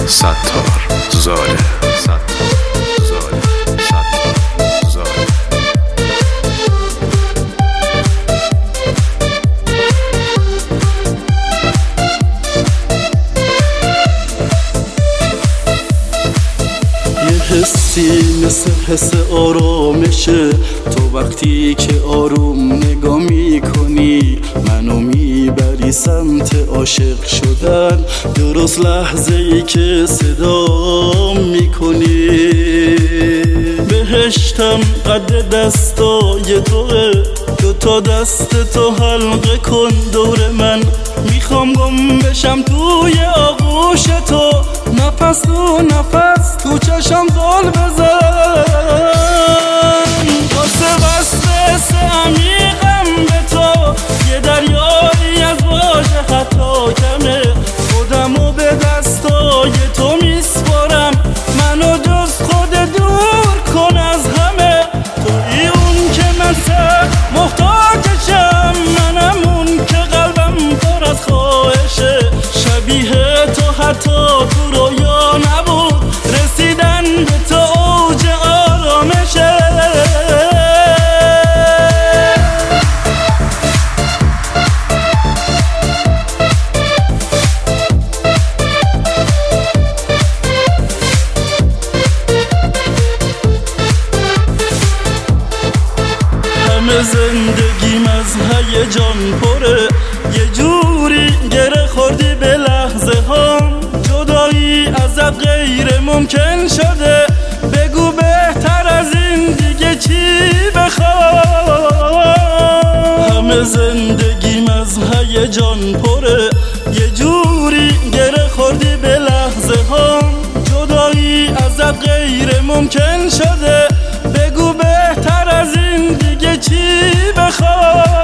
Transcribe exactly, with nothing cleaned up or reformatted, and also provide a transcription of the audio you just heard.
ستار زاده حسی مثل حس آرامشه، تو وقتی که آروم نگاه میکنی منو میبری سمت عاشق شدن، درست لحظه ای که صدا میکنی. بهشتم قد دستای توه، دوتا دست تو حلقه کن دور من، میخوام گم بشم توی آغوش تو، نفس تو نفس تو چشم زل بزن. واسه وصل سه عمیقم به تو، یه دریایی از واژه حتی کمه، خودمو به دستای تو میسپارم، منو جز خود دور کن از همه. توی اون که من سخت محتاجشم، منم اون که قلبم پر از خواهشه، شبیه تو حتی تو رویا نبود، رسیدن به تو اوج آرامشه. همه زندگیم از هیجان پره، یه جوری گره خوردی به لحظه هام، جدایی ازت غیر ممکن شده، بگو بهتر از این دیگه چی بخوام. همه زندگیم از هیجان پره، یه جوری گره خوردی به لحظه هام، جدایی ازت غیر ممکن شده، بگو بهتر از این دیگه چی بخوام.